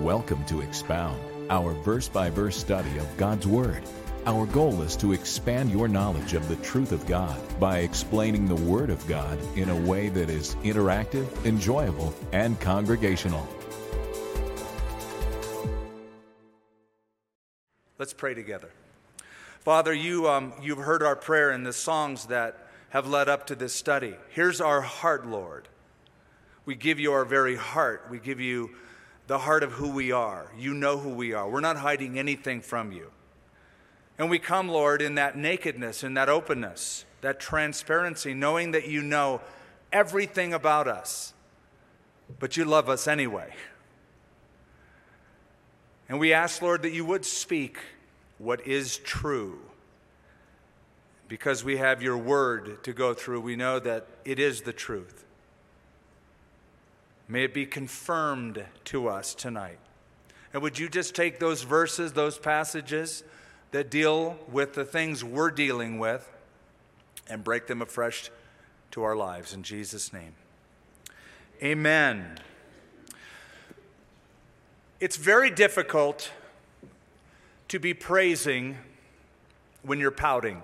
Welcome to Expound, our verse-by-verse study of God's Word. Our goal is to expand your knowledge of the truth of God by explaining the Word of God in a way that is interactive, enjoyable, and congregational. Let's pray together. Father, you've heard our prayer in the songs that have led up to this study. Here's our heart, Lord. We give you our very heart. We give you the heart of who we are. You know who we are. We're not hiding anything from you. And we come, Lord, in that nakedness, in that openness, that transparency, knowing that you know everything about us, but you love us anyway. And we ask, Lord, that you would speak what is true. Because we have your word to go through, we know that it is the truth. May it be confirmed to us tonight. And would you just take those verses, those passages that deal with the things we're dealing with and break them afresh to our lives in Jesus' name. Amen. It's very difficult to be praising when you're pouting.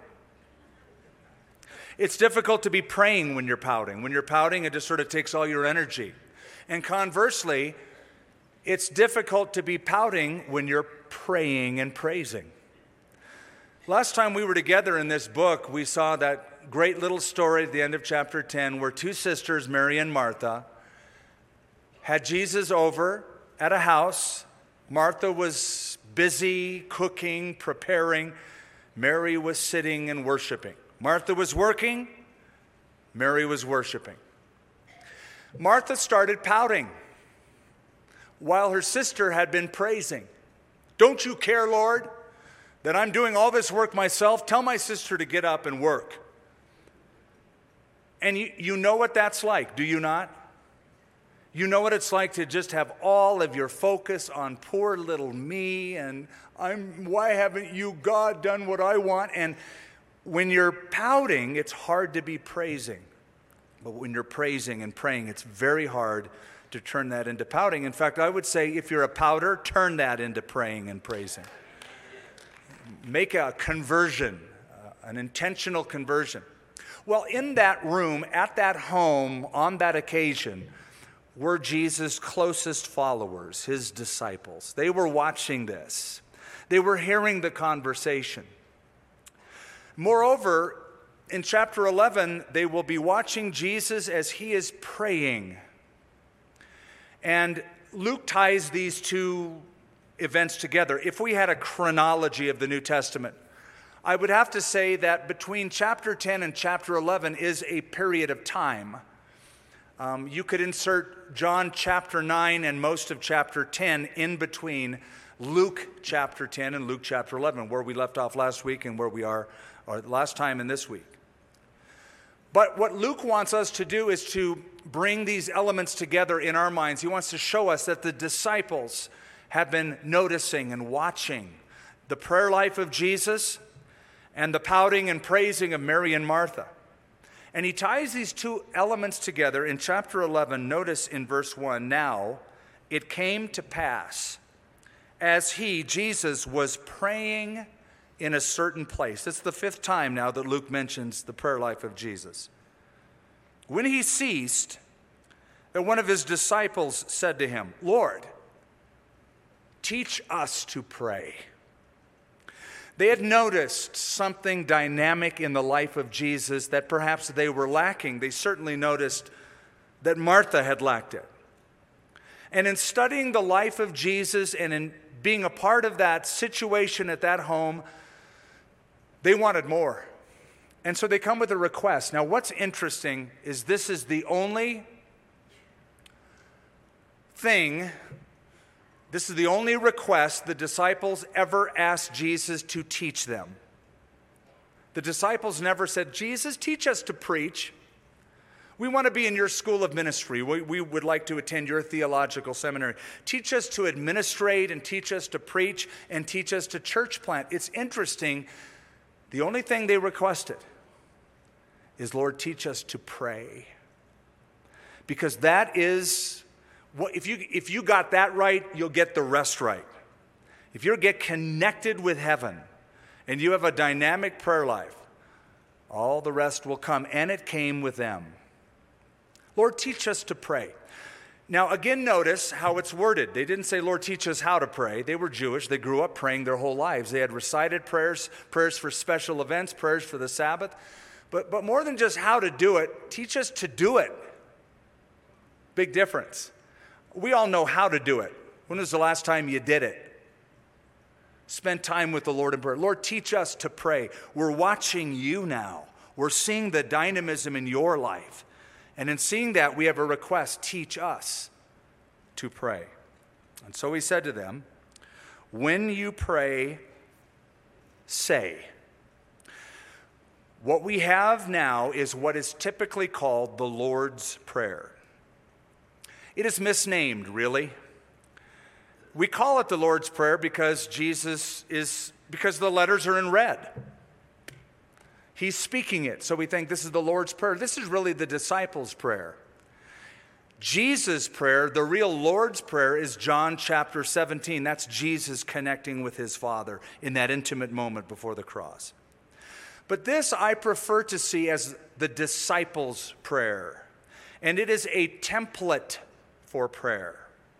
It's difficult to be praying when you're pouting. When you're pouting, it just sort of takes all your energy. And conversely, it's difficult to be pouting when you're praying and praising. Last time we were together in this book, we saw that great little story at the end of chapter 10 where two sisters, Mary and Martha, had Jesus over at a house. Martha was busy cooking, preparing. Mary was sitting and worshiping. Martha was working. Mary was worshiping. Martha started pouting while her sister had been praising. Don't you care, Lord, that I'm doing all this work myself? Tell my sister to get up and work. And you know what that's like, do you not? You know what it's like to just have all of your focus on poor little me and why haven't you, God, done what I want? And when you're pouting, it's hard to be praising. But when you're praising and praying, it's very hard to turn that into pouting. In fact, I would say if you're a pouter, turn that into praying and praising. Make a conversion, an intentional conversion. Well, in that room, at that home, on that occasion, were Jesus' closest followers, his disciples. They were watching this. They were hearing the conversation. Moreover, in chapter 11, they will be watching Jesus as he is praying. And Luke ties these two events together. If we had a chronology of the New Testament, I would have to say that between chapter 10 and chapter 11 is a period of time. You could insert John chapter 9 and most of chapter 10 in between Luke chapter 10 and Luke chapter 11, where we left off last week and where we are or last time and this week. But what Luke wants us to do is to bring these elements together in our minds. He wants to show us that the disciples have been noticing and watching the prayer life of Jesus and the pouting and praising of Mary and Martha. And he ties these two elements together in chapter 11. Notice in verse 1, now it came to pass as he, Jesus, was praying in a certain place. It's the fifth time now that Luke mentions the prayer life of Jesus. When he ceased, that one of his disciples said to him, Lord, teach us to pray. They had noticed something dynamic in the life of Jesus that perhaps they were lacking. They certainly noticed that Martha had lacked it. And in studying the life of Jesus and in being a part of that situation at that home, they wanted more. And so they come with a request. Now, what's interesting is this is the only request the disciples ever asked Jesus to teach them. The disciples never said, Jesus, teach us to preach. We want to be in your school of ministry. We would like to attend your theological seminary. Teach us to administrate and teach us to preach and teach us to church plant. It's interesting. The only thing they requested is, Lord, teach us to pray. Because that is If you got that right, you'll get the rest right. If you get connected with heaven and you have a dynamic prayer life, all the rest will come, and it came with them. Lord, teach us to pray. Now, again, notice how it's worded. They didn't say, Lord, teach us how to pray. They were Jewish. They grew up praying their whole lives. They had recited prayers for special events, prayers for the Sabbath. But more than just how to do it, teach us to do it. Big difference. We all know how to do it. When was the last time you did it? Spend time with the Lord in prayer. Lord, teach us to pray. We're watching you now. We're seeing the dynamism in your life. And in seeing that, we have a request. Teach us to pray. And so he said to them, when you pray, say. What we have now is what is typically called the Lord's Prayer. It is misnamed, really. We call it the Lord's Prayer because because the letters are in red. He's speaking it, so we think this is the Lord's Prayer. This is really the disciples' prayer. Jesus' prayer, the real Lord's Prayer, is John chapter 17. That's Jesus connecting with his Father in that intimate moment before the cross. But this I prefer to see as the disciples' prayer, and it is a template for prayer.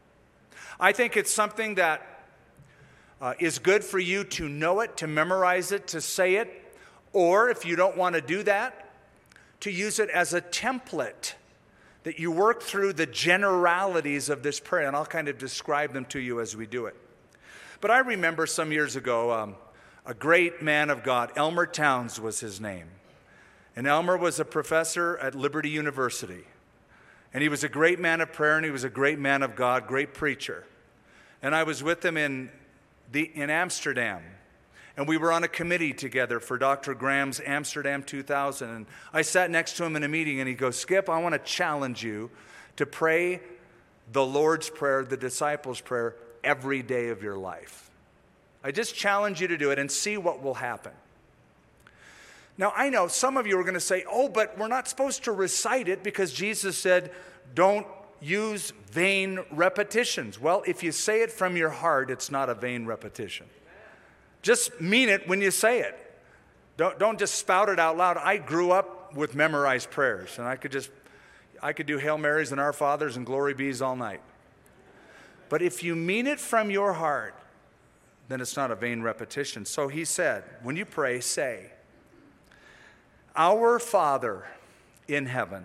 I think it's something that is good for you to know it, to memorize it, to say it, or if you don't want to do that, to use it as a template that you work through the generalities of this prayer, and I'll kind of describe them to you as we do it. But I remember some years ago, a great man of God, Elmer Towns was his name. And Elmer was a professor at Liberty University. And he was a great man of prayer, and he was a great man of God, great preacher. And I was with him in Amsterdam. And we were on a committee together for Dr. Graham's Amsterdam 2000. And I sat next to him in a meeting, and he goes, Skip, I want to challenge you to pray the Lord's Prayer, the disciples' prayer, every day of your life. I just challenge you to do it and see what will happen. Now, I know some of you are going to say, oh, but we're not supposed to recite it because Jesus said, don't use vain repetitions. Well, if you say it from your heart, it's not a vain repetition. Just mean it when you say it. Don't just spout it out loud. I grew up with memorized prayers, and I could do Hail Marys and Our Fathers and Glory Bees all night. But if you mean it from your heart, then it's not a vain repetition. So he said, when you pray, say, Our Father in heaven,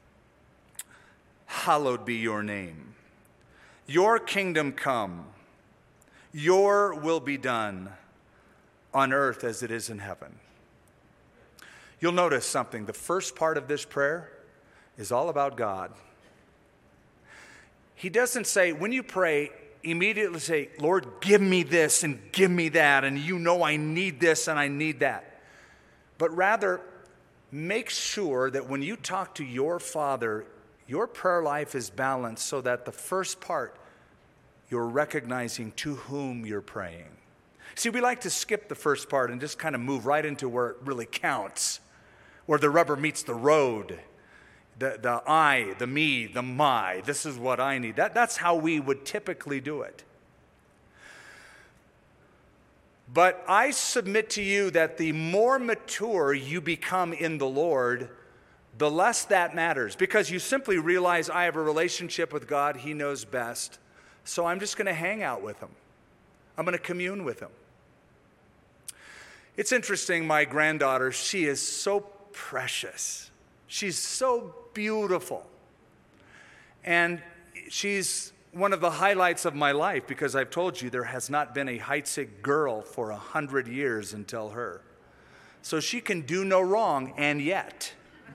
hallowed be your name. Your kingdom come. Your will be done on earth as it is in heaven. You'll notice something. The first part of this prayer is all about God. He doesn't say, when you pray, immediately say, Lord, give me this and give me that, and you know I need this and I need that. But rather, make sure that when you talk to your Father, your prayer life is balanced so that the first part, you're recognizing to whom you're praying. See, we like to skip the first part and just kind of move right into where it really counts, where the rubber meets the road. The I, the me, the my, this is what I need. That's how we would typically do it. But I submit to you that the more mature you become in the Lord, the less that matters. Because you simply realize I have a relationship with God. He knows best. So I'm just going to hang out with him. I'm going to commune with him. It's interesting, my granddaughter, she is so precious. She's so beautiful. And she's one of the highlights of my life because I've told you there has not been a Heitzig girl for 100 years until her. So she can do no wrong, and yet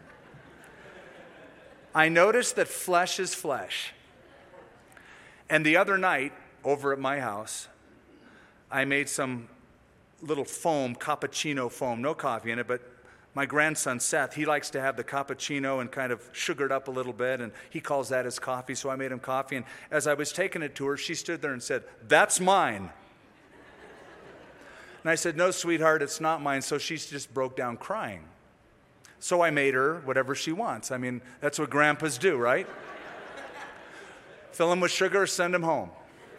I noticed that flesh is flesh. And the other night, over at my house, I made some little foam, cappuccino foam, no coffee in it, but my grandson Seth, he likes to have the cappuccino and kind of sugared up a little bit, and he calls that his coffee, so I made him coffee. And as I was taking it to her, she stood there and said, "That's mine." And I said, "No, sweetheart, it's not mine." So she just broke down crying. So I made her whatever she wants. I mean, that's what grandpas do, right? fill them with sugar, send them home.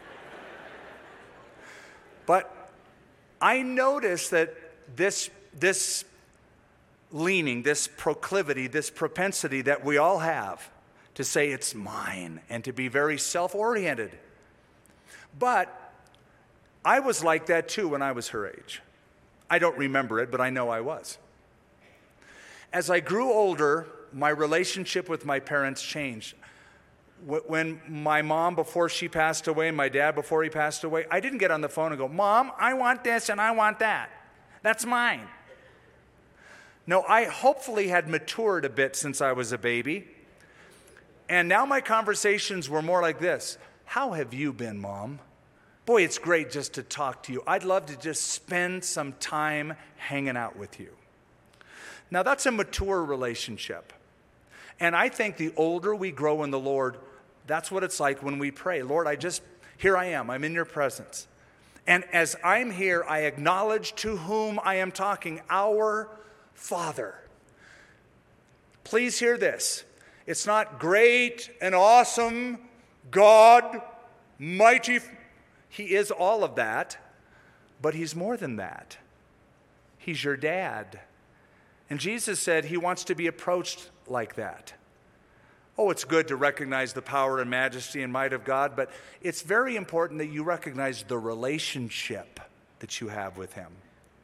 But I noticed that this leaning, this proclivity, this propensity that we all have to say it's mine and to be very self-oriented. But I was like that too when I was her age. I don't remember it, but I know I was. As I grew older, my relationship with my parents changed. When my mom, before she passed away, and my dad, before he passed away, I didn't get on the phone and go, Mom, I want this and I want that. That's mine. No, I hopefully had matured a bit since I was a baby. And now my conversations were more like this. How have you been, Mom? Boy, it's great just to talk to you. I'd love to just spend some time hanging out with you. Now, that's a mature relationship. And I think the older we grow in the Lord, that's what it's like when we pray. Lord, here I am. I'm in your presence. And as I'm here, I acknowledge to whom I am talking, our Father. Please hear this. It's not great and awesome, God, mighty. He is all of that, but he's more than that. He's your dad. And Jesus said he wants to be approached like that. Oh, it's good to recognize the power and majesty and might of God, but it's very important that you recognize the relationship that you have with him.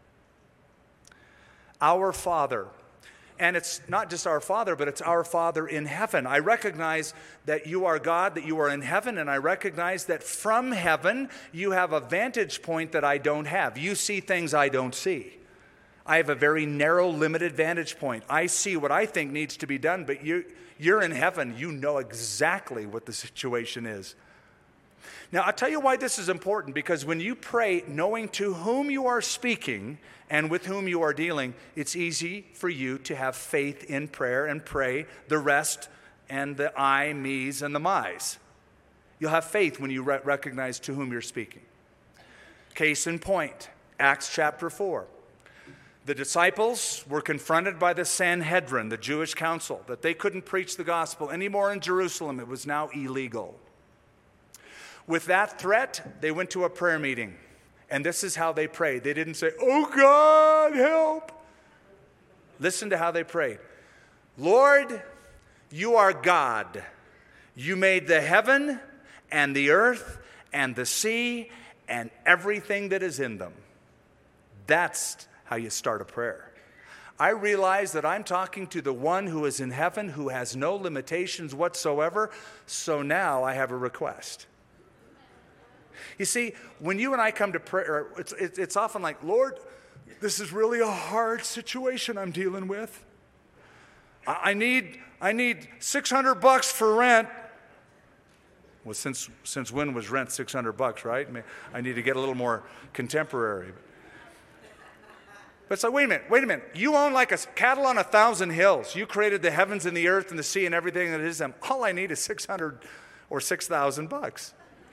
Our Father. And it's not just our Father, but it's our Father in heaven. I recognize that you are God, that you are in heaven, and I recognize that from heaven you have a vantage point that I don't have. You see things I don't see. I have a very narrow, limited vantage point. I see what I think needs to be done, but you're in heaven. You know exactly what the situation is. Now, I'll tell you why this is important, because when you pray knowing to whom you are speaking and with whom you are dealing, it's easy for you to have faith in prayer and pray the rest and the I, me's, and the my's. You'll have faith when you recognize to whom you're speaking. Case in point, Acts chapter 4. The disciples were confronted by the Sanhedrin, the Jewish council, that they couldn't preach the gospel anymore in Jerusalem. It was now illegal. With that threat, they went to a prayer meeting. And this is how they prayed. They didn't say, "Oh God, help." Listen to how they prayed. Lord, you are God. You made the heaven and the earth and the sea and everything that is in them. That's how you start a prayer. I realize that I'm talking to the one who is in heaven, who has no limitations whatsoever, so now I have a request. You see, when you and I come to prayer, it's often like, Lord, this is really a hard situation I'm dealing with. I need $600 for rent. Well, since when was rent $600, right? I need to get a little more contemporary. But it's like, wait a minute. You own like a cattle on 1,000 hills. You created the heavens and the earth and the sea and everything that is them. All I need is $600 or $6,000.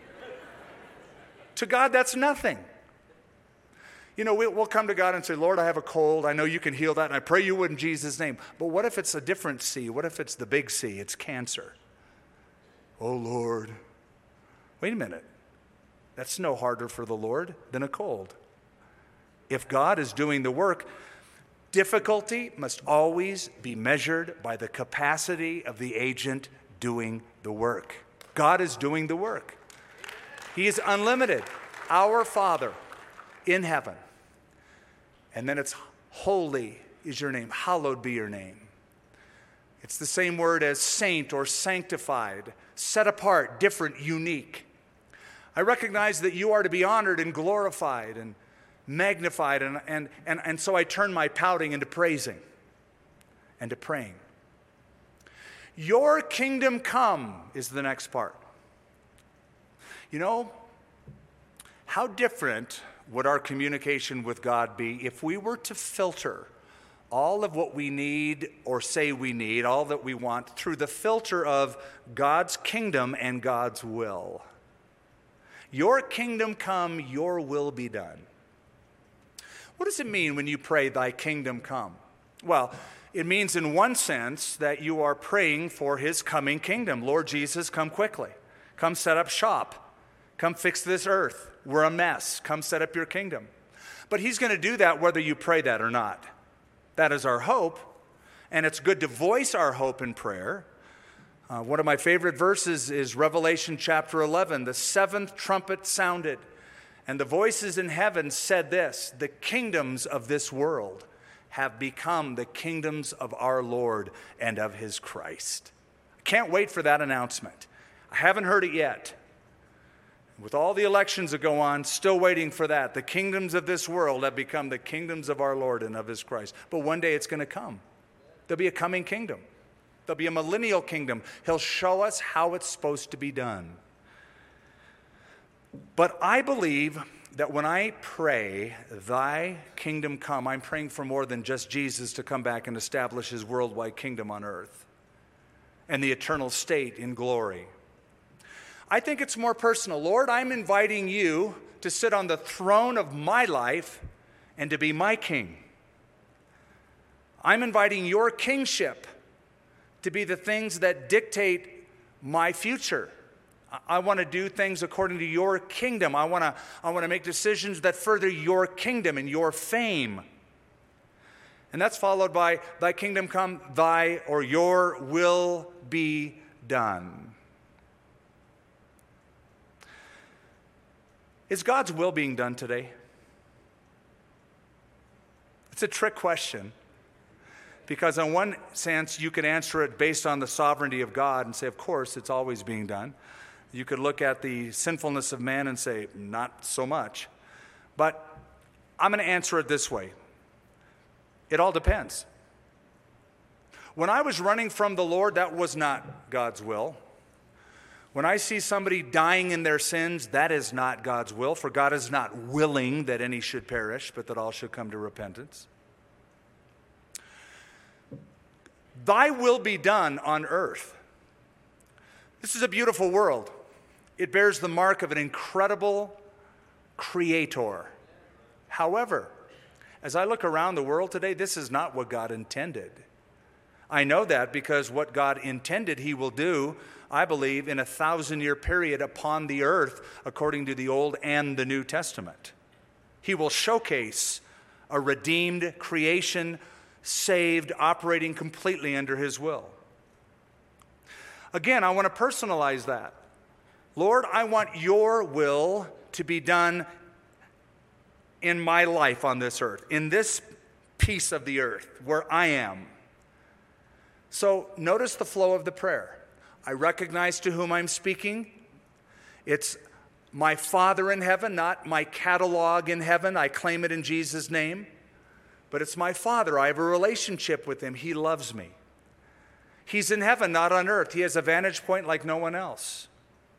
To God, that's nothing. You know, we'll come to God and say, Lord, I have a cold. I know you can heal that, and I pray you would in Jesus' name. But what if it's a different C? What if it's the big C? It's cancer. Oh, Lord. Wait a minute. That's no harder for the Lord than a cold. If God is doing the work, difficulty must always be measured by the capacity of the agent doing the work. God is doing the work. He is unlimited. Our Father in heaven. And then it's holy is your name. Hallowed be your name. It's the same word as saint or sanctified, set apart, different, unique. I recognize that you are to be honored and glorified and magnified, and so I turn my pouting into praising and to praying. Your kingdom come is the next part. You know, how different would our communication with God be if we were to filter all of what we need or say we need, all that we want, through the filter of God's kingdom and God's will? Your kingdom come, your will be done. What does it mean when you pray, thy kingdom come? Well, it means in one sense that you are praying for his coming kingdom. Lord Jesus, come quickly. Come set up shop. Come fix this earth. We're a mess. Come set up your kingdom. But he's going to do that whether you pray that or not. That is our hope, and it's good to voice our hope in prayer. One of my favorite verses is Revelation chapter 11. The seventh trumpet sounded, and the voices in heaven said this: the kingdoms of this world have become the kingdoms of our Lord and of his Christ. I can't wait for that announcement. I haven't heard it yet. With all the elections that go on, still waiting for that. The kingdoms of this world have become the kingdoms of our Lord and of his Christ. But one day it's going to come. There'll be a coming kingdom. There'll be a millennial kingdom. He'll show us how it's supposed to be done. But I believe that when I pray, thy kingdom come, I'm praying for more than just Jesus to come back and establish his worldwide kingdom on earth and the eternal state in glory. I think it's more personal. Lord, I'm inviting you to sit on the throne of my life and to be my king. I'm inviting your kingship to be the things that dictate my future. I want to do things according to your kingdom. I want to make decisions that further your kingdom and your fame. And that's followed by thy kingdom come, thy or your will be done. Is God's will being done today? It's a trick question, because in one sense you could answer it based on the sovereignty of God and say, of course, it's always being done. You could look at the sinfulness of man and say, not so much. But I'm going to answer it this way. It all depends. When I was running from the Lord, that was not God's will. When I see somebody dying in their sins, that is not God's will, for God is not willing that any should perish, but that all should come to repentance. Thy will be done on earth. This is a beautiful world. It bears the mark of an incredible creator. However, as I look around the world today, this is not what God intended. I know that because what God intended he will do, I believe, in a 1,000-year period upon the earth, according to the Old and the New Testament. He will showcase a redeemed creation, saved, operating completely under his will. Again, I want to personalize that. Lord, I want your will to be done in my life on this earth, in this piece of the earth where I am. So notice the flow of the prayer. I recognize to whom I'm speaking. It's my Father in heaven, not my catalog in heaven. I claim it in Jesus' name. But it's my Father. I have a relationship with him. He loves me. He's in heaven, not on earth. He has a vantage point like no one else.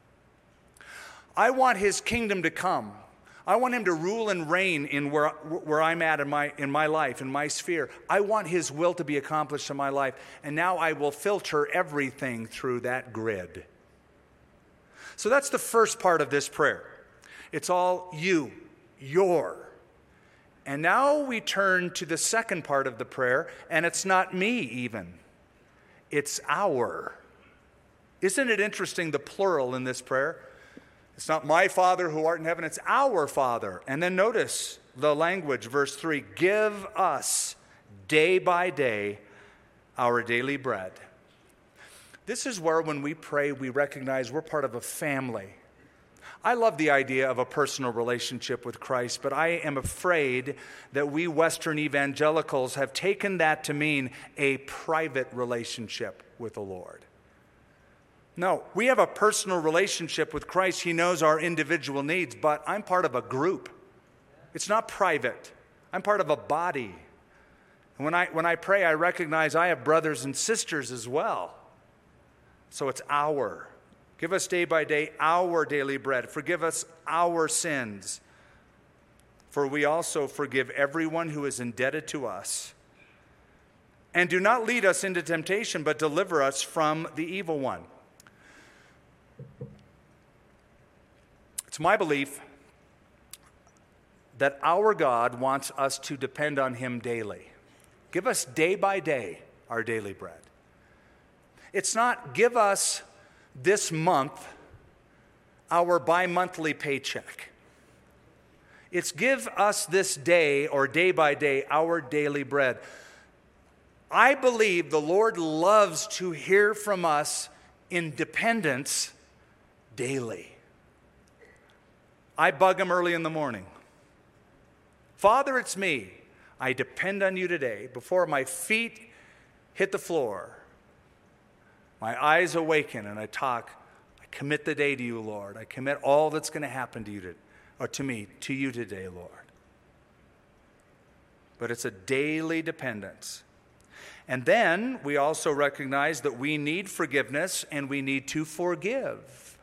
I want his kingdom to come. I want him to rule and reign in where I'm at in my life, in my sphere. I want his will to be accomplished in my life. And now I will filter everything through that grid. So that's the first part of this prayer. It's all you, your. And now we turn to the second part of the prayer, and it's not me even. It's our. Isn't it interesting, the plural in this prayer? It's not my Father who art in heaven, it's our Father. And then notice the language, verse 3, give us day by day our daily bread. This is where when we pray, we recognize we're part of a family. I love the idea of a personal relationship with Christ, but I am afraid that we Western evangelicals have taken that to mean a private relationship with the Lord. No, we have a personal relationship with Christ. He knows our individual needs, but I'm part of a group. It's not private. I'm part of a body. And when I pray, I recognize I have brothers and sisters as well. So it's our. Give us day by day our daily bread. Forgive us our sins. For we also forgive everyone who is indebted to us. And do not lead us into temptation, but deliver us from the evil one. It's my belief that our God wants us to depend on him daily. Give us day by day our daily bread. It's not give us this month our bi-monthly paycheck. It's give us this day, or day by day, our daily bread. I believe the Lord loves to hear from us in dependence daily. I bug him early in the morning. Father, it's me. I depend on you today. Before my feet hit the floor, my eyes awaken and I talk. I commit the day to you, Lord. I commit all that's going to happen to you, to you today, Lord. But it's a daily dependence. And then we also recognize that we need forgiveness and we need to forgive.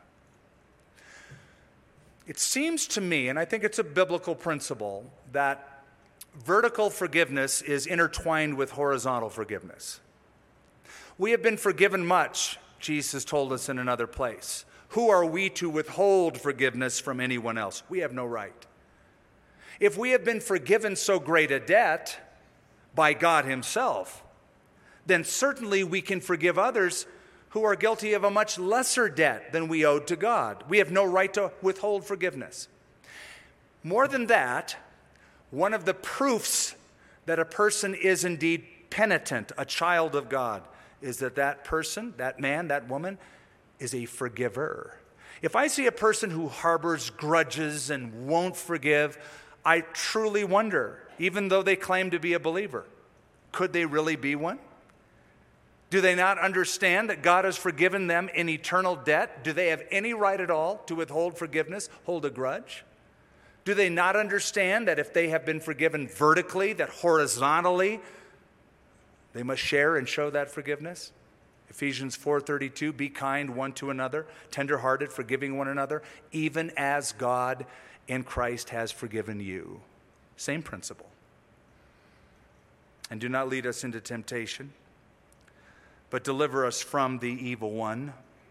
It seems to me, and I think it's a biblical principle, that vertical forgiveness is intertwined with horizontal forgiveness. We have been forgiven much, Jesus told us in another place. Who are we to withhold forgiveness from anyone else? We have no right. If we have been forgiven so great a debt by God himself, then certainly we can forgive others who are guilty of a much lesser debt than we owed to God. We have no right to withhold forgiveness. More than that, one of the proofs that a person is indeed penitent, a child of God, is that person, that man, that woman, is a forgiver. If I see a person who harbors grudges and won't forgive, I truly wonder, even though they claim to be a believer, could they really be one? Do they not understand that God has forgiven them in eternal debt? Do they have any right at all to withhold forgiveness, hold a grudge? Do they not understand that if they have been forgiven vertically, that horizontally, they must share and show that forgiveness? Ephesians 4:32, be kind one to another, tenderhearted, forgiving one another, even as God in Christ has forgiven you. Same principle. And do not lead us into temptation, but deliver us from the evil one.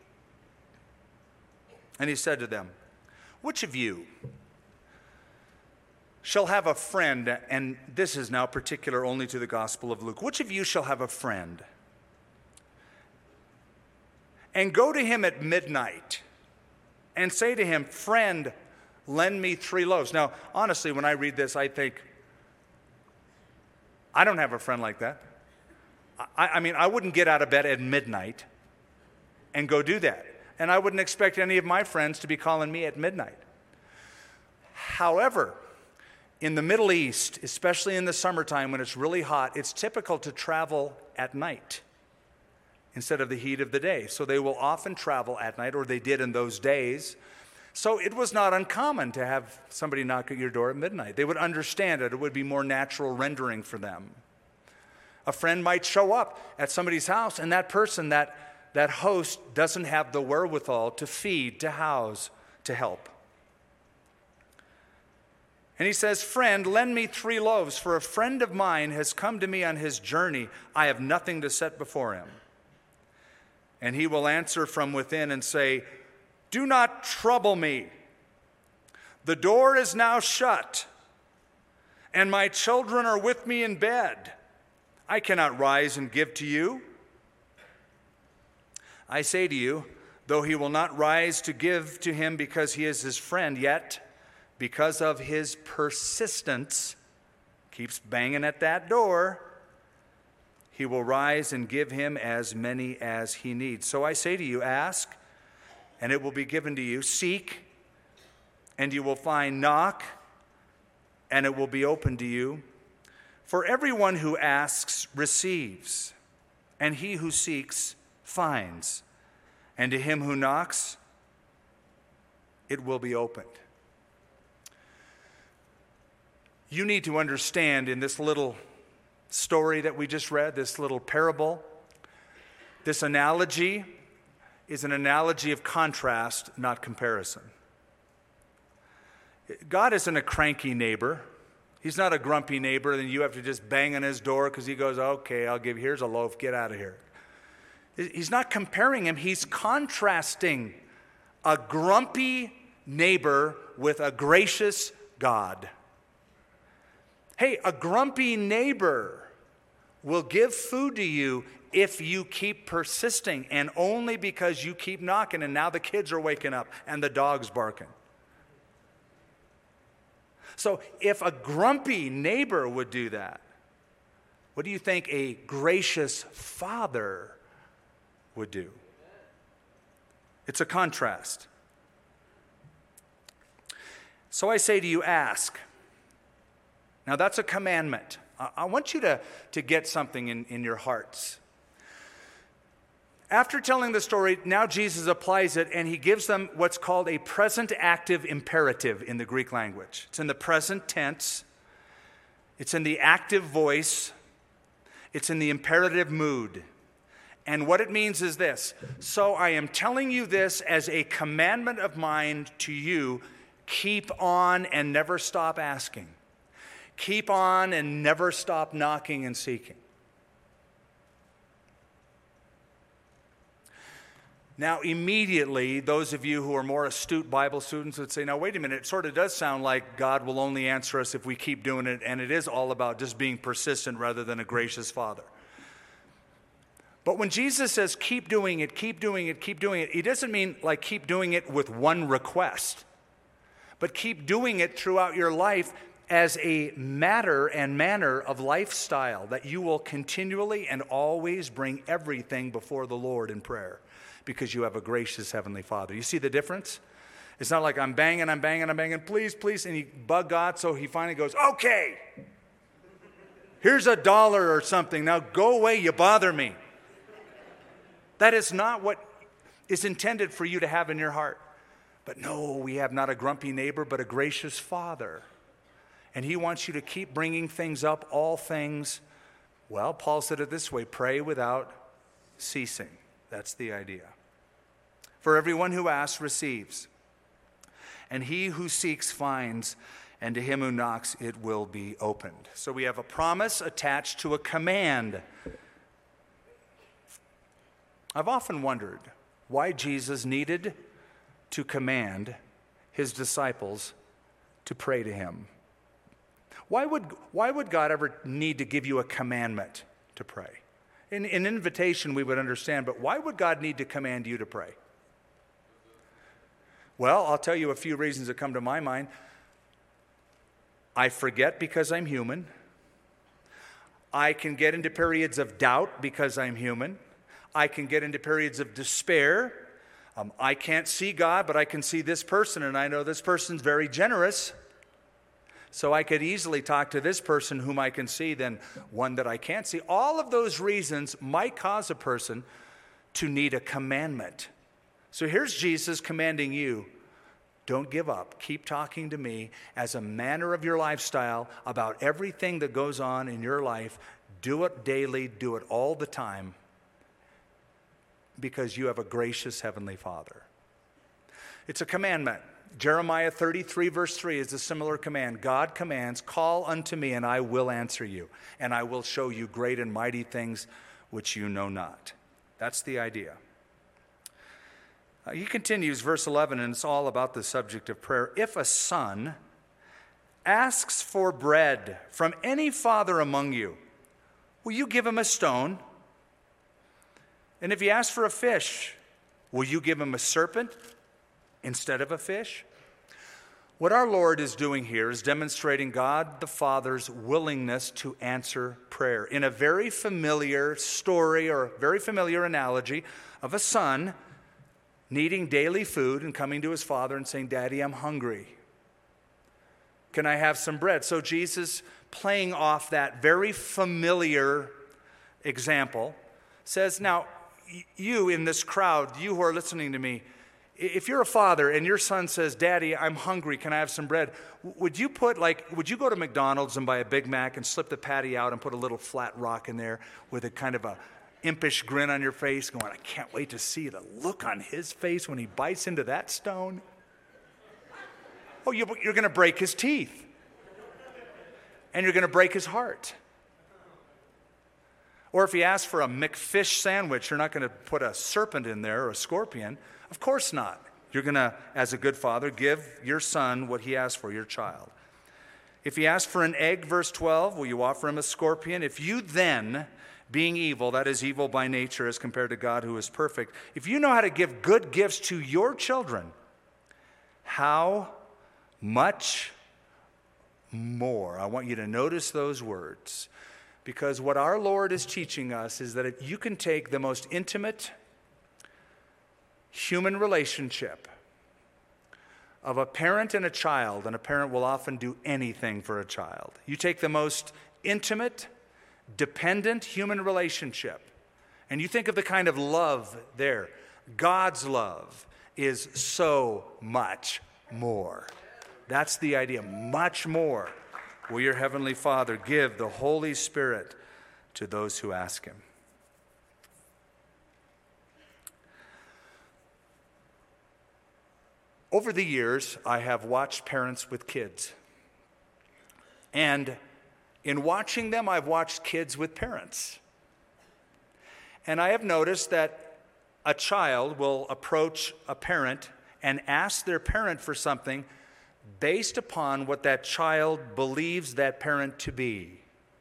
And he said to them, which of you shall have a friend, and this is now particular only to the Gospel of Luke, which of you shall have a friend and go to him at midnight and say to him, friend, lend me 3 loaves. Now, honestly, when I read this, I think, I don't have a friend like that. I mean, I wouldn't get out of bed at midnight and go do that. And I wouldn't expect any of my friends to be calling me at midnight. However, in the Middle East, especially in the summertime when it's really hot, it's typical to travel at night instead of the heat of the day. So they will often travel at night, or they did in those days. So it was not uncommon to have somebody knock at your door at midnight. They would understand it. It would be more natural rendering for them. A friend might show up at somebody's house, and that person, that host, doesn't have the wherewithal to feed, to house, to help. And he says, friend, lend me 3 loaves, for a friend of mine has come to me on his journey. I have nothing to set before him. And he will answer from within and say, do not trouble me. The door is now shut, and my children are with me in bed. I cannot rise and give to you. I say to you, though he will not rise to give to him because he is his friend, yet because of his persistence, keeps banging at that door, he will rise and give him as many as he needs. So I say to you, ask, and it will be given to you. Seek, and you will find. Knock, and it will be opened to you. For everyone who asks receives, and he who seeks finds, and to him who knocks, it will be opened. You need to understand in this little story that we just read, this little parable, this analogy is an analogy of contrast, not comparison. God isn't a cranky neighbor. He's not a grumpy neighbor, and you have to just bang on his door because he goes, okay, here's a loaf, get out of here. He's not comparing him, he's contrasting a grumpy neighbor with a gracious God. Hey, a grumpy neighbor will give food to you if you keep persisting, and only because you keep knocking, and now the kids are waking up and the dog's barking. So if a grumpy neighbor would do that, what do you think a gracious father would do? It's a contrast. So I say to you, ask. Now that's a commandment. I want you to get something in your hearts. After telling the story, now Jesus applies it, and he gives them what's called a present active imperative in the Greek language. It's in the present tense. It's in the active voice. It's in the imperative mood. And what it means is this: so I am telling you this as a commandment of mine to you, keep on and never stop asking. Keep on and never stop knocking and seeking. Now, immediately, those of you who are more astute Bible students would say, now, wait a minute, it sort of does sound like God will only answer us if we keep doing it, and it is all about just being persistent rather than a gracious Father. But when Jesus says, keep doing it, keep doing it, keep doing it, he doesn't mean like keep doing it with one request, but keep doing it throughout your life as a matter and manner of lifestyle, that you will continually and always bring everything before the Lord in prayer, because you have a gracious Heavenly Father. You see the difference? It's not like I'm banging, please, please, and you bug God, so he finally goes, okay, here's $1 or something, now go away, you bother me. That is not what is intended for you to have in your heart. But no, we have not a grumpy neighbor, but a gracious Father. And he wants you to keep bringing things up, all things. Well, Paul said it this way: pray without ceasing. That's the idea. For everyone who asks receives, and he who seeks finds, and to him who knocks it will be opened. So we have a promise attached to a command. I've often wondered why Jesus needed to command his disciples to pray to him. Why would God ever need to give you a commandment to pray? In invitation we would understand, but why would God need to command you to pray? Well, I'll tell you a few reasons that come to my mind. I forget because I'm human. I can get into periods of doubt because I'm human. I can get into periods of despair. I can't see God, but I can see this person, and I know this person's very generous. So I could easily talk to this person whom I can see than one that I can't see. All of those reasons might cause a person to need a commandment. So here's Jesus commanding you, don't give up. Keep talking to me as a manner of your lifestyle about everything that goes on in your life. Do it daily, do it all the time, because you have a gracious Heavenly Father. It's a commandment. Jeremiah 33 verse 3 is a similar command. God commands, call unto me and I will answer you, and I will show you great and mighty things which you know not. That's the idea. He continues, verse 11, and it's all about the subject of prayer. If a son asks for bread from any father among you, will you give him a stone? And if he asks for a fish, will you give him a serpent instead of a fish? What our Lord is doing here is demonstrating God the Father's willingness to answer prayer in a very familiar story or very familiar analogy of a son needing daily food and coming to his father and saying, Daddy, I'm hungry. Can I have some bread? So Jesus, playing off that very familiar example, says, now, you in this crowd, you who are listening to me, if you're a father and your son says, Daddy, I'm hungry, can I have some bread? Would you go to McDonald's and buy a Big Mac and slip the patty out and put a little flat rock in there with a kind of a impish grin on your face going, I can't wait to see the look on his face when he bites into that stone? Oh, you're going to break his teeth. And you're going to break his heart. Or if he asks for a McFish sandwich, you're not going to put a serpent in there or a scorpion. Of course not. You're going to, as a good father, give your son what he asked for, your child. If he asks for an egg, verse 12, will you offer him a scorpion? If you then, being evil, that is evil by nature as compared to God who is perfect, if you know how to give good gifts to your children, how much more? I want you to notice those words, because what our Lord is teaching us is that you can take the most intimate human relationship of a parent and a child, and a parent will often do anything for a child. You take the most intimate, dependent human relationship, and you think of the kind of love there. God's love is so much more. That's the idea. Much more will your heavenly Father give the Holy Spirit to those who ask him. Over the years, I have watched parents with kids. And in watching them, I've watched kids with parents. And I have noticed that a child will approach a parent and ask their parent for something based upon what that child believes that parent to be.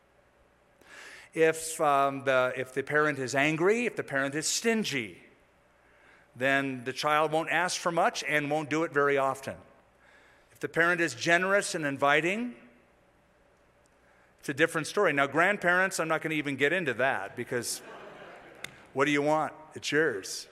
If the parent is angry, if the parent is stingy, then the child won't ask for much and won't do it very often. If the parent is generous and inviting, it's a different story. Now, grandparents, I'm not going to even get into that, because what do you want? It's yours.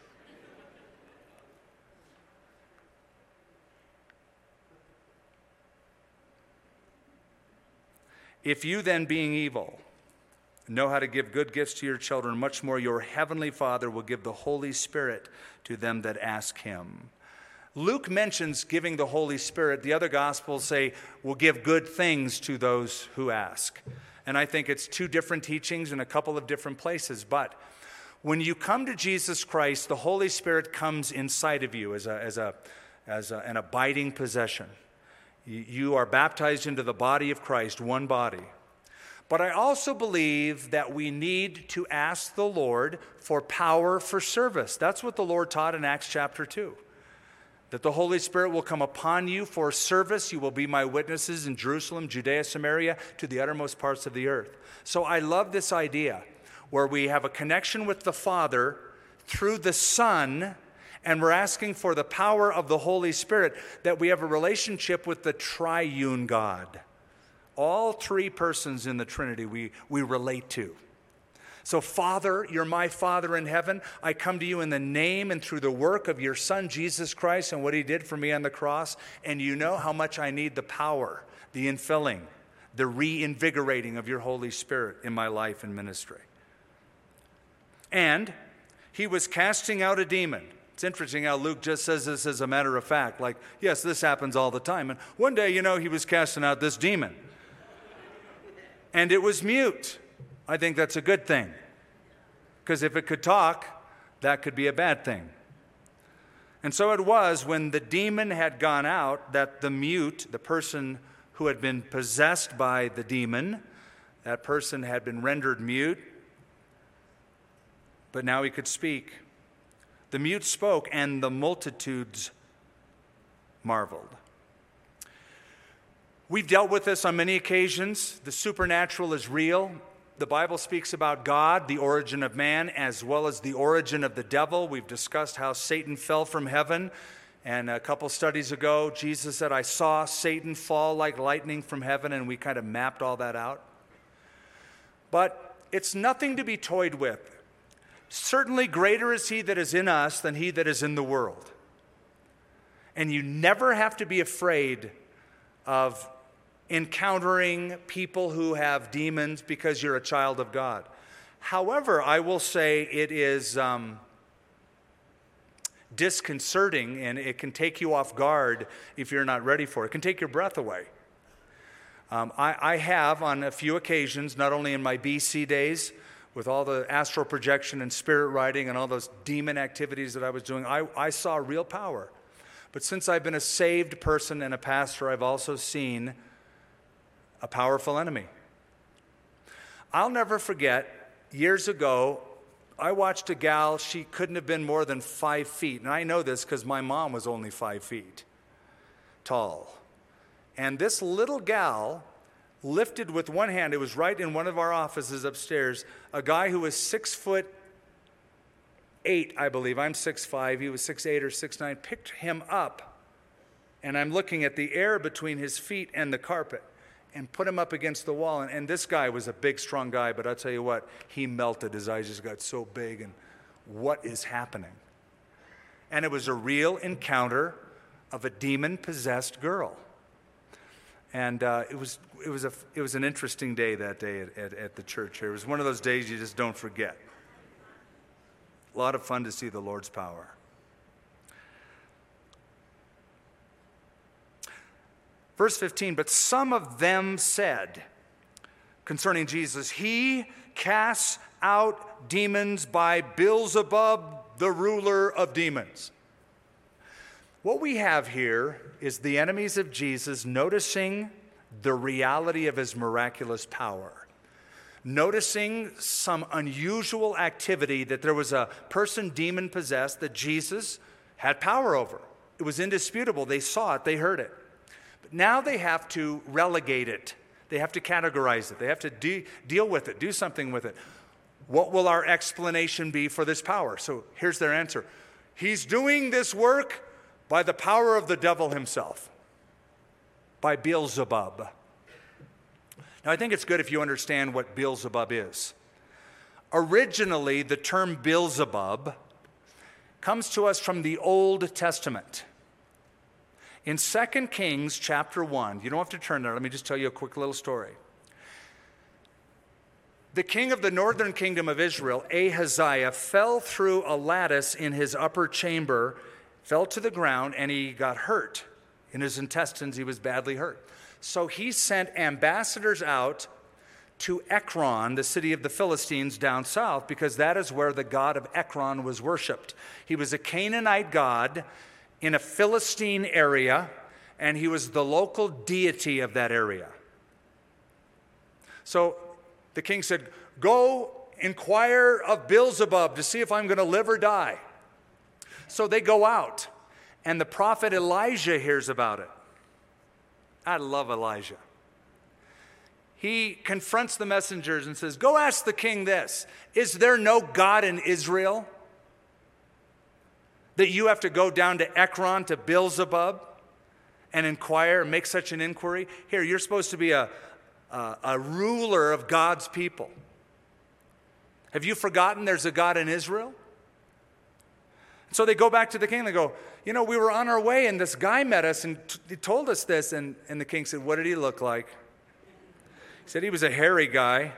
If you then, being evil, know how to give good gifts to your children, much more your heavenly Father will give the Holy Spirit to them that ask him. Luke mentions giving the Holy Spirit. The other Gospels say we'll give good things to those who ask. And I think it's two different teachings in a couple of different places. But when you come to Jesus Christ, the Holy Spirit comes inside of you as an abiding possession. You are baptized into the body of Christ, one body. But I also believe that we need to ask the Lord for power for service. That's what the Lord taught in Acts chapter 2. That the Holy Spirit will come upon you for service. You will be my witnesses in Jerusalem, Judea, Samaria, to the uttermost parts of the earth. So I love this idea where we have a connection with the Father through the Son, and we're asking for the power of the Holy Spirit, that we have a relationship with the triune God. All three persons in the Trinity we relate to. So, Father, you're my Father in heaven. I come to you in the name and through the work of your Son, Jesus Christ, and what he did for me on the cross. And you know how much I need the power, the infilling, the reinvigorating of your Holy Spirit in my life and ministry. And he was casting out a demon. It's interesting how Luke just says this as a matter of fact. Like, yes, this happens all the time. And one day, he was casting out this demon. And it was mute. I think that's a good thing. Because if it could talk, that could be a bad thing. And so it was when the demon had gone out that the mute, the person who had been possessed by the demon, that person had been rendered mute, but now he could speak. The mute spoke, and the multitudes marveled. We've dealt with this on many occasions. The supernatural is real. The Bible speaks about God, the origin of man, as well as the origin of the devil. We've discussed how Satan fell from heaven. And a couple studies ago, Jesus said, I saw Satan fall like lightning from heaven, and we kind of mapped all that out. But it's nothing to be toyed with. Certainly greater is he that is in us than he that is in the world. And you never have to be afraid of encountering people who have demons because you're a child of God. However, I will say it is disconcerting, and it can take you off guard if you're not ready for it. It can take your breath away. I have on a few occasions, not only in my BC days, with all the astral projection and spirit writing and all those demon activities that I was doing, I saw real power. But since I've been a saved person and a pastor, I've also seen a powerful enemy. I'll never forget, years ago, I watched a gal, she couldn't have been more than 5 feet. And I know this because my mom was only 5 feet tall. And this little gal lifted with one hand, it was right in one of our offices upstairs, a guy who was 6'8", I believe. I'm 6'5", he was 6'8" or 6'9", picked him up, and I'm looking at the air between his feet and the carpet, and put him up against the wall. And this guy was a big, strong guy, but I'll tell you what, he melted. His eyes just got so big, and what is happening? And it was a real encounter of a demon-possessed girl. And it was an interesting day that day at the church here. It was one of those days you just don't forget. A lot of fun to see the Lord's power. Verse 15, but some of them said concerning Jesus, he casts out demons by Beelzebub, the ruler of demons. What we have here is the enemies of Jesus noticing the reality of his miraculous power, noticing some unusual activity, that there was a person demon-possessed that Jesus had power over. It was indisputable. They saw it. They heard it. But now they have to relegate it. They have to categorize it. They have to deal with it, do something with it. What will our explanation be for this power? So here's their answer. He's doing this work by the power of the devil himself, by Beelzebub. Now, I think it's good if you understand what Beelzebub is. Originally, the term Beelzebub comes to us from the Old Testament. In 2 Kings chapter 1, you don't have to turn there, let me just tell you a quick little story. The king of the northern kingdom of Israel, Ahaziah, fell through a lattice in his upper chamber, fell to the ground, and he got hurt. In his intestines, he was badly hurt. So he sent ambassadors out to Ekron, the city of the Philistines down south, because that is where the god of Ekron was worshipped. He was a Canaanite god in a Philistine area, and he was the local deity of that area. So the king said, go inquire of Beelzebub to see if I'm going to live or die. So they go out, and the prophet Elijah hears about it. I love Elijah. He confronts the messengers and says, go ask the king this. Is there no God in Israel that you have to go down to Ekron, to Beelzebub, and inquire, make such an inquiry? Here, you're supposed to be a ruler of God's people. Have you forgotten there's a God in Israel? So they go back to the king. They go, you know, we were on our way and this guy met us and he told us this. And the king said, what did he look like? He said he was a hairy guy.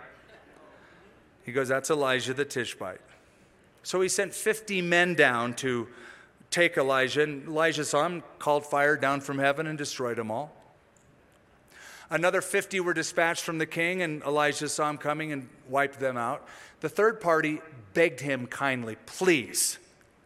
He goes, that's Elijah the Tishbite. So he sent 50 men down to take Elijah. And Elijah saw him, called fire down from heaven and destroyed them all. Another 50 were dispatched from the king, and Elijah saw him coming and wiped them out. The third party begged him kindly, please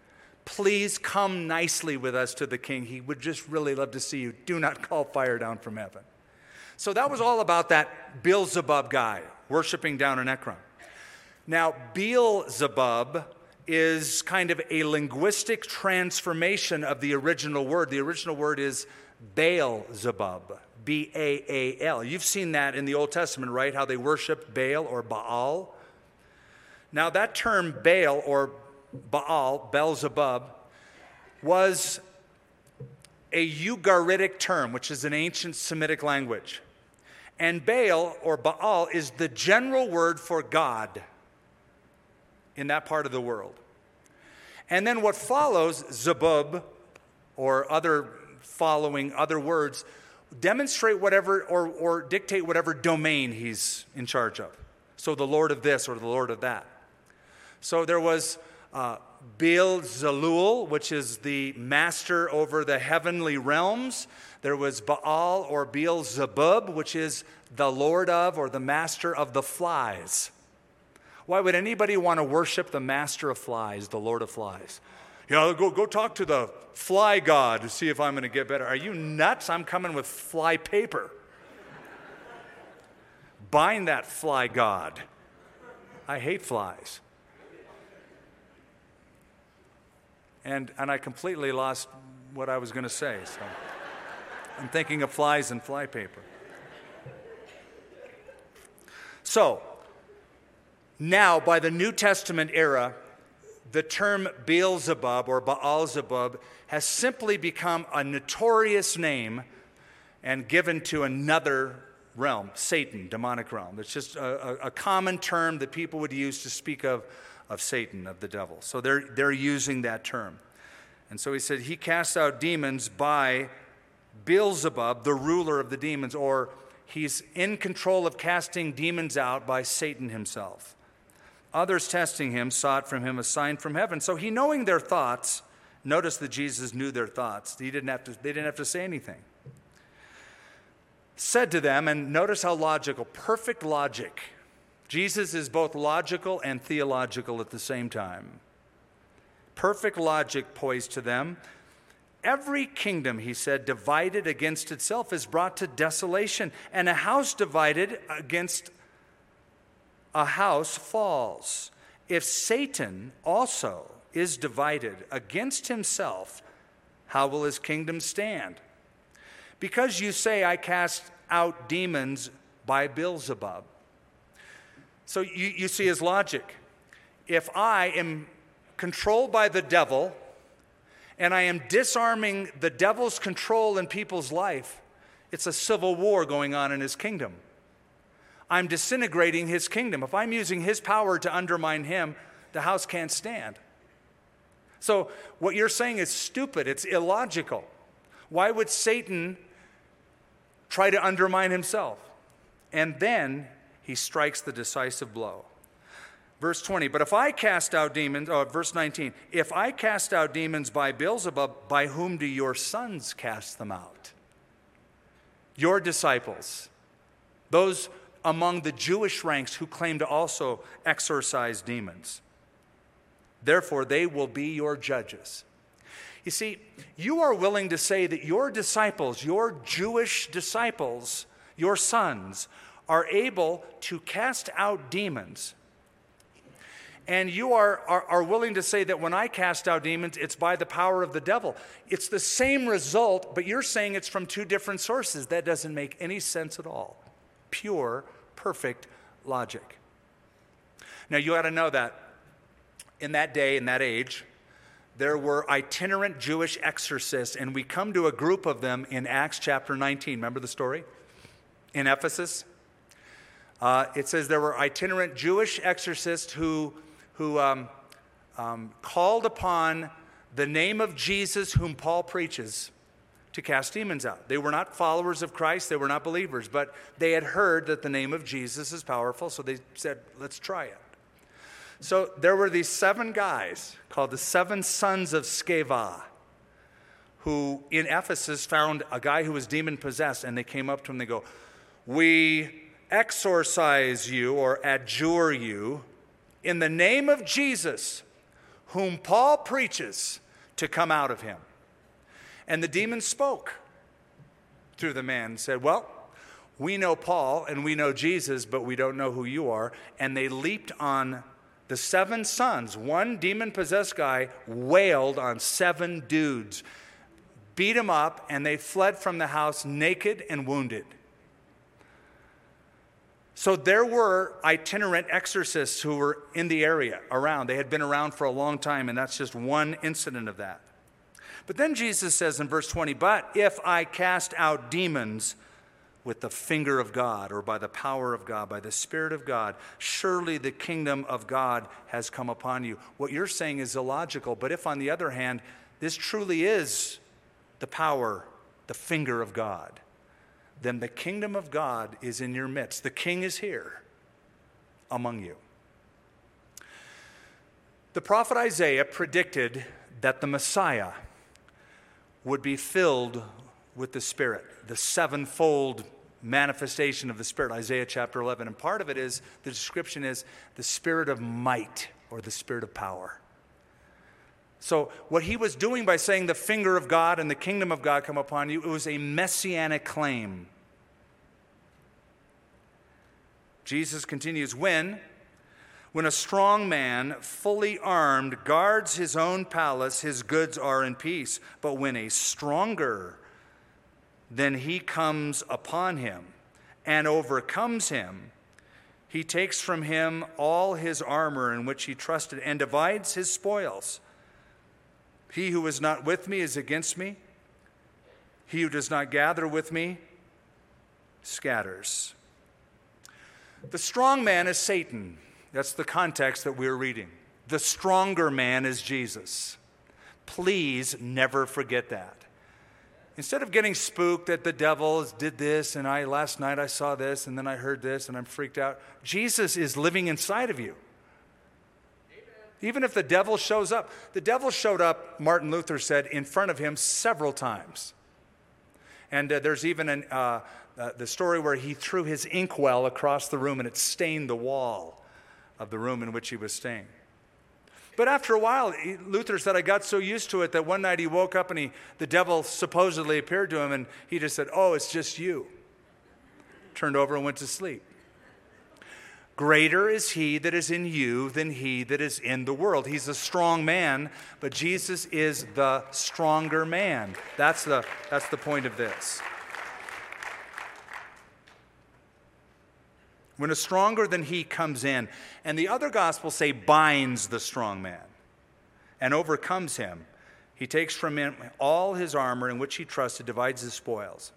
come nicely with us to the king. He would just really love to see you. Do not call fire down from heaven. So that was all about that Beelzebub guy worshiping down in Ekron. Now, Beelzebub is kind of a linguistic transformation of the original word. The original word is Baal-zebub, B-A-A-L. You've seen that in the Old Testament, right? How they worshiped Baal or Baal. Now, that term Baal or Baal, Beelzebub, was a Ugaritic term, which is an ancient Semitic language. And Baal or Baal is the general word for God in that part of the world. And then what follows, Zebub, or other following other words, demonstrate whatever or dictate whatever domain he's in charge of. So the Lord of this or the Lord of that. So there was Beelzebul, which is the master over the heavenly realms. There was Baal or Beelzebub, which is the Lord of or the master of the flies. Why would anybody want to worship the master of flies, the Lord of flies? Yeah, go talk to the fly god to see if I'm going to get better. Are you nuts? I'm coming with fly paper. Bind that fly god. I hate flies. And I completely lost what I was going to say. So I'm thinking of flies and fly paper. So, now by the New Testament era, the term Beelzebub or Baalzebub has simply become a notorious name and given to another realm, Satan, demonic realm. It's just a common term that people would use to speak of Satan, of the devil. So they're using that term. And so he said he casts out demons by Beelzebub, the ruler of the demons, or he's in control of casting demons out by Satan himself. Others testing him sought from him a sign from heaven. So he, knowing their thoughts, notice that Jesus knew their thoughts. They didn't have to say anything. Said to them, and notice how logical, perfect logic. Jesus is both logical and theological at the same time. Perfect logic poised to them. Every kingdom, he said, divided against itself is brought to desolation, and a house divided against a house falls. If Satan also is divided against himself, how will his kingdom stand? Because you say, I cast out demons by Beelzebub. So you see his logic. If I am controlled by the devil, and I am disarming the devil's control in people's life, it's a civil war going on in his kingdom. I'm disintegrating his kingdom. If I'm using his power to undermine him, the house can't stand. So what you're saying is stupid. It's illogical. Why would Satan try to undermine himself? And then he strikes the decisive blow. Verse 20, but if I cast out demons, verse 19, if I cast out demons by Beelzebub, by whom do your sons cast them out? Your disciples, those among the Jewish ranks who claim to also exorcise demons. Therefore, they will be your judges. You see, you are willing to say that your disciples, your Jewish disciples, your sons, are able to cast out demons. And you are willing to say that when I cast out demons, it's by the power of the devil. It's the same result, but you're saying it's from two different sources. That doesn't make any sense at all. Pure, perfect logic. Now, you ought to know that in that day, in that age, there were itinerant Jewish exorcists, and we come to a group of them in Acts chapter 19. Remember the story? In Ephesus? It says there were itinerant Jewish exorcists who called upon the name of Jesus, whom Paul preaches, to cast demons out. They were not followers of Christ. They were not believers, but they had heard that the name of Jesus is powerful, so they said, let's try it. So there were these 7 guys called the 7 sons of Sceva, who in Ephesus found a guy who was demon-possessed, and they came up to him and they go, we exorcise you or adjure you in the name of Jesus, whom Paul preaches, to come out of him. And the demon spoke through the man and said, well, we know Paul and we know Jesus, but we don't know who you are. And they leaped on the 7 sons. One demon-possessed guy wailed on 7 dudes, beat them up, and they fled from the house naked and wounded. So there were itinerant exorcists who were in the area around. They had been around for a long time, and that's just one incident of that. But then Jesus says in verse 20, but if I cast out demons with the finger of God, or by the power of God, by the Spirit of God, surely the kingdom of God has come upon you. What you're saying is illogical, but if on the other hand, this truly is the power, the finger of God, then the kingdom of God is in your midst. The king is here among you. The prophet Isaiah predicted that the Messiah would be filled with the Spirit, the 7-fold manifestation of the Spirit, Isaiah chapter 11. And part of it is, the description is the Spirit of might, or the Spirit of power. So what he was doing by saying the finger of God and the kingdom of God come upon you, it was a messianic claim. Jesus continues, when a strong man, fully armed, guards his own palace, his goods are in peace. But when a stronger than he comes upon him and overcomes him, He takes from him all his armor in which he trusted and divides his spoils. He who is not with me is against me. He who does not gather with me scatters. The strong man is Satan. That's the context that we're reading. The stronger man is Jesus. Please never forget that. Instead of getting spooked that the devil did this, and last night I saw this, and then I heard this, and I'm freaked out. Jesus is living inside of you. Amen. Even if the devil shows up. The devil showed up, Martin Luther said, in front of him several times. And there's even the story where he threw his inkwell across the room, and it stained the wall of the room in which he was staying. But after a while, Luther said, I got so used to it that one night he woke up and the devil supposedly appeared to him, and he just said, oh, it's just you. Turned over and went to sleep. Greater is he that is in you than he that is in the world. He's a strong man, but Jesus is the stronger man. That's the point of this. When a stronger than he comes in, and the other gospels say binds the strong man and overcomes him, he takes from him all his armor in which he trusted, divides his spoils.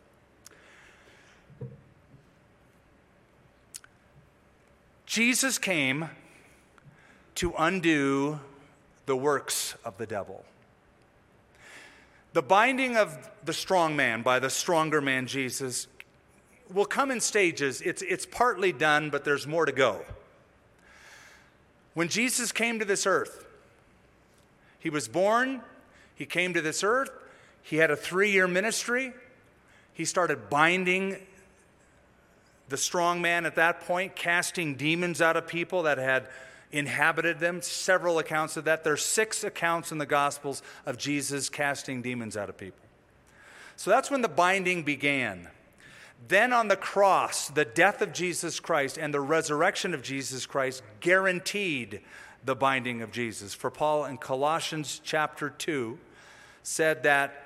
Jesus came to undo the works of the devil. The binding of the strong man by the stronger man, Jesus, will come in stages. It's partly done, but there's more to go. When Jesus came to this earth, he was born, he came to this earth, he had a 3-year ministry. He started binding the strong man at that point, casting demons out of people that had inhabited them. Several accounts of that. There's 6 accounts in the Gospels of Jesus casting demons out of people. So that's when the binding began. Then on the cross, the death of Jesus Christ and the resurrection of Jesus Christ guaranteed the binding of Jesus. For Paul in Colossians chapter 2 said that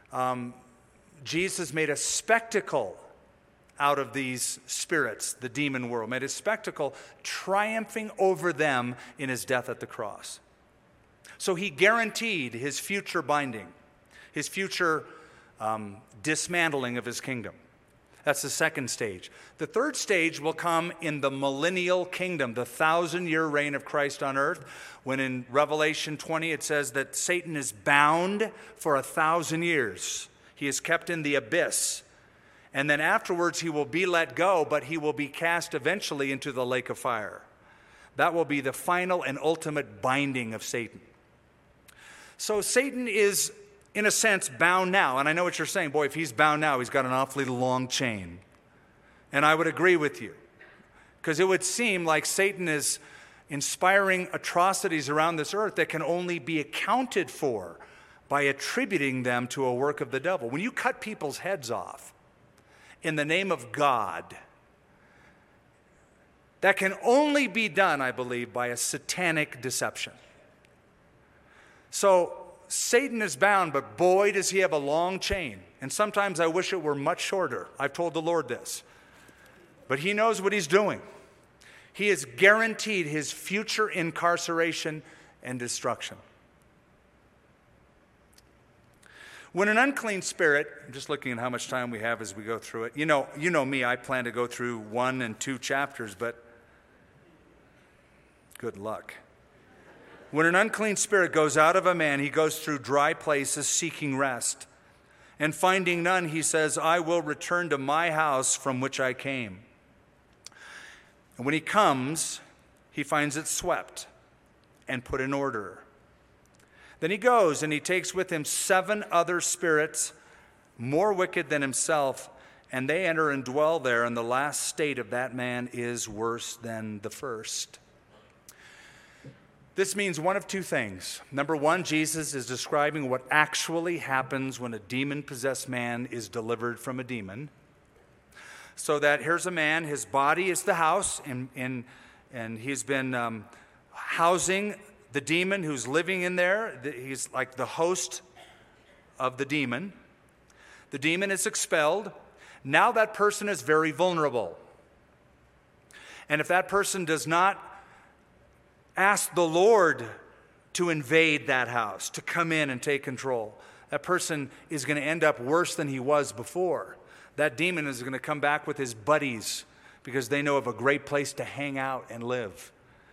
Jesus made a spectacle out of these spirits, the demon world, made a spectacle, triumphing over them in his death at the cross. So he guaranteed his future binding, his future dismantling of his kingdom. That's the second stage. The third stage will come in the millennial kingdom, the 1,000-year reign of Christ on earth, when in Revelation 20 it says that Satan is bound for 1,000 years. He is kept in the abyss. And then afterwards he will be let go, but he will be cast eventually into the lake of fire. That will be the final and ultimate binding of Satan. So Satan is, in a sense, bound now. And I know what you're saying. Boy, if he's bound now, he's got an awfully long chain. And I would agree with you. Because it would seem like Satan is inspiring atrocities around this earth that can only be accounted for by attributing them to a work of the devil. When you cut people's heads off in the name of God, that can only be done, I believe, by a satanic deception. So Satan is bound, but boy, does he have a long chain. And sometimes I wish it were much shorter. I've told the Lord this. But he knows what he's doing. He has guaranteed his future incarceration and destruction. When an unclean spirit, I'm just looking at how much time we have as we go through it. You know me, I plan to go through 1 and 2 chapters, but good luck. When an unclean spirit goes out of a man, he goes through dry places seeking rest. And finding none, he says, I will return to my house from which I came. And when he comes, he finds it swept and put in order. Then he goes and he takes with him 7 other spirits more wicked than himself, and they enter and dwell there, and the last state of that man is worse than the first. This means one of 2 things. Number 1, Jesus is describing what actually happens when a demon-possessed man is delivered from a demon. So that here's a man, his body is the house, and he's been housing the demon who's living in there. He's like the host of the demon. The demon is expelled. Now that person is very vulnerable. And if that person does not ask the Lord to invade that house, to come in and take control, that person is going to end up worse than he was before. That demon is going to come back with his buddies because they know of a great place to hang out and live.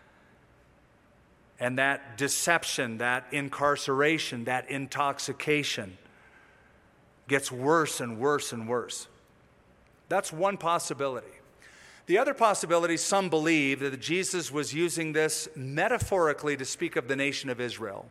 And that deception, that incarceration, that intoxication gets worse and worse and worse. That's one possibility. The other possibility, some believe that Jesus was using this metaphorically to speak of the nation of Israel.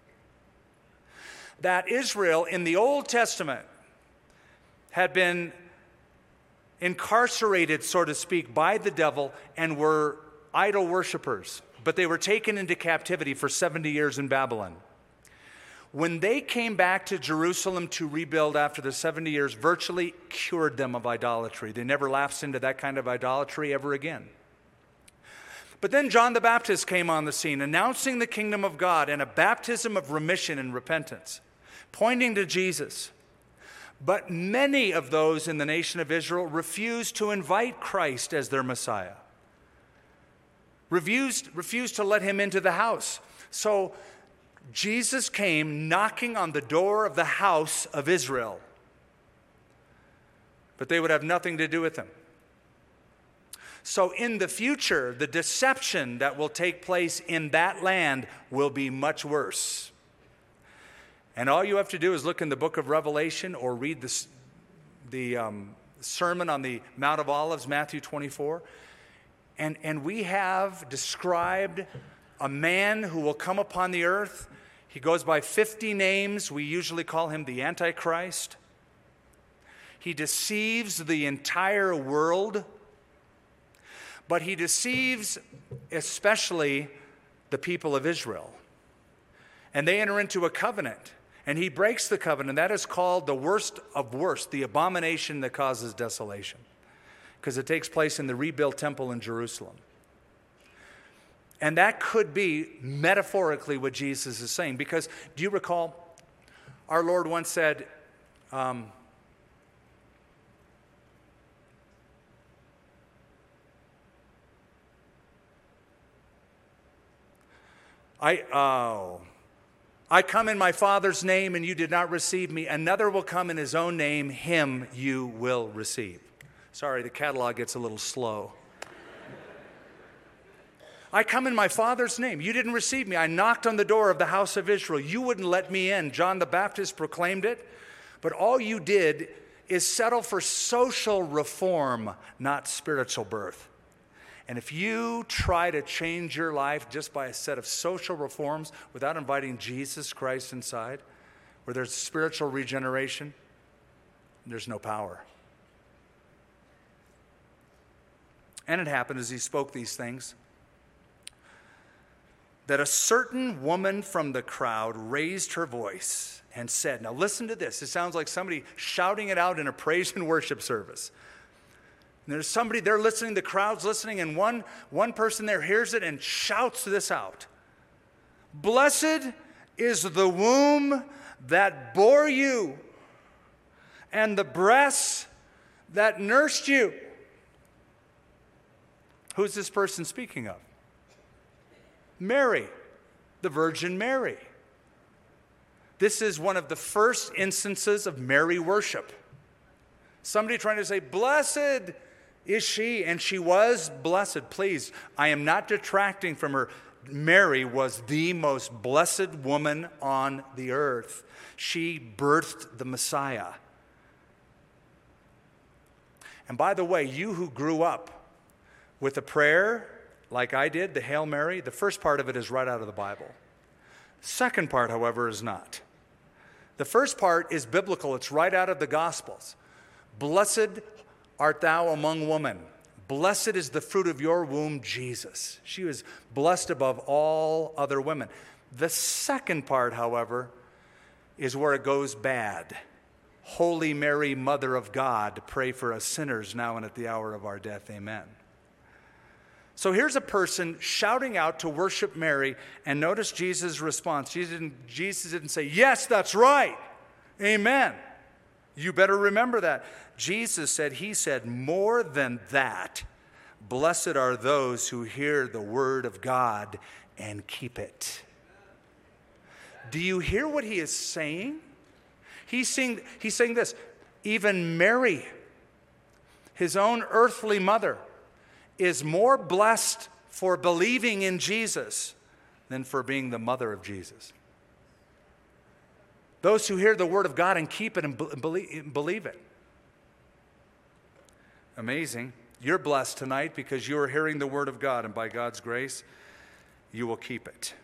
That Israel in the Old Testament had been incarcerated, so to speak, by the devil and were idol worshipers. But they were taken into captivity for 70 years in Babylon. When they came back to Jerusalem to rebuild after the 70 years, virtually cured them of idolatry. They never lapsed into that kind of idolatry ever again. But then John the Baptist came on the scene, announcing the kingdom of God and a baptism of remission and repentance, pointing to Jesus. But many of those in the nation of Israel refused to invite Christ as their Messiah. Refused to let him into the house. So Jesus came knocking on the door of the house of Israel. But they would have nothing to do with him. So in the future, the deception that will take place in that land will be much worse. And all you have to do is look in the book of Revelation or read the Sermon on the Mount of Olives, Matthew 24. And we have described a man who will come upon the earth. He goes by 50 names. We usually call him the Antichrist. He deceives the entire world. But he deceives especially the people of Israel. And they enter into a covenant. And he breaks the covenant. That is called the worst of worst, the abomination that causes desolation. Because it takes place in the rebuilt temple in Jerusalem. And that could be metaphorically what Jesus is saying. Because do you recall, our Lord once said, I come in my Father's name and you did not receive me. Another will come in his own name, him you will receive. Sorry, the catalog gets a little slow. I come in my Father's name. You didn't receive me. I knocked on the door of the house of Israel. You wouldn't let me in. John the Baptist proclaimed it. But all you did is settle for social reform, not spiritual birth. And if you try to change your life just by a set of social reforms without inviting Jesus Christ inside, where there's spiritual regeneration, there's no power. And it happened as he spoke these things that a certain woman from the crowd raised her voice and said, now listen to this. It sounds like somebody shouting it out in a praise and worship service. And there's somebody there listening, the crowd's listening, and one person there hears it and shouts this out. Blessed is the womb that bore you and the breasts that nursed you. Who's this person speaking of? Mary, the Virgin Mary. This is one of the first instances of Mary worship. Somebody trying to say, blessed is she, and she was blessed. Please, I am not detracting from her. Mary was the most blessed woman on the earth. She birthed the Messiah. And by the way, you who grew up with a prayer like I did, the Hail Mary, the first part of it is right out of the Bible. Second part, however, is not. The first part is biblical. It's right out of the Gospels. Blessed art thou among women. Blessed is the fruit of your womb, Jesus. She was blessed above all other women. The second part, however, is where it goes bad. Holy Mary, Mother of God, pray for us sinners now and at the hour of our death. Amen. So here's a person shouting out to worship Mary, and notice Jesus' response. Jesus didn't say, yes, that's right. Amen. You better remember that. Jesus said, he said, more than that, Blessed are those who hear the word of God and keep it. Do you hear what he is saying? He's saying this. Even Mary, his own earthly mother, is more blessed for believing in Jesus than for being the mother of Jesus. Those who hear the word of God and keep it and believe it. Amazing. You're blessed tonight because you are hearing the word of God, and by God's grace, you will keep it.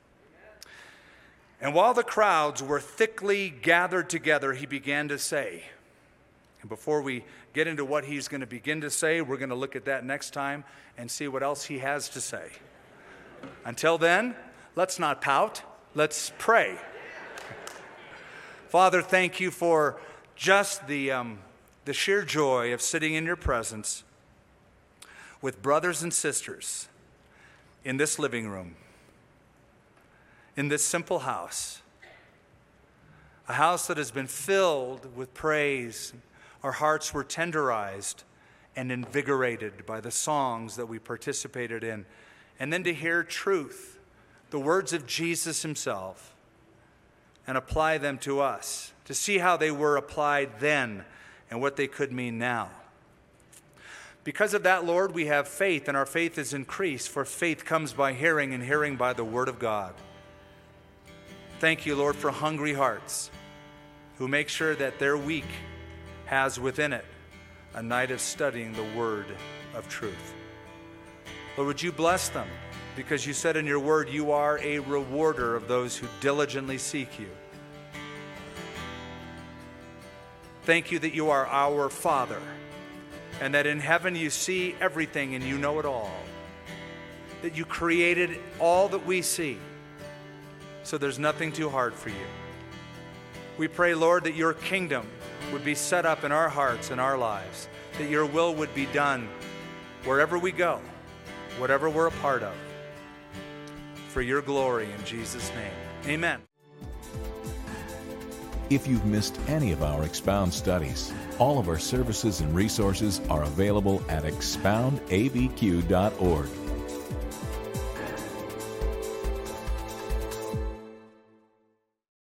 And while the crowds were thickly gathered together, he began to say, and before we get into what he's going to begin to say, we're going to look at that next time and see what else he has to say. Until then, let's not pout. Let's pray. Father, thank you for just the sheer joy of sitting in your presence with brothers and sisters in this living room, in this simple house, a house that has been filled with praise. Our hearts were tenderized and invigorated by the songs that we participated in. And then to hear truth, the words of Jesus himself, and apply them to us, to see how they were applied then and what they could mean now. Because of that, Lord, we have faith, and our faith is increased, for faith comes by hearing, and hearing by the word of God. Thank you, Lord, for hungry hearts who make sure that their week has within it a night of studying the word of truth. Lord, would you bless them? Because you said in your word, you are a rewarder of those who diligently seek you. Thank you that you are our Father, and that in heaven you see everything and you know it all. That you created all that we see, so there's nothing too hard for you. We pray, Lord, that your kingdom would be set up in our hearts and our lives, that your will would be done wherever we go, whatever we're a part of, for your glory in Jesus' name. Amen. If you've missed any of our Expound studies, all of our services and resources are available at expoundabq.org.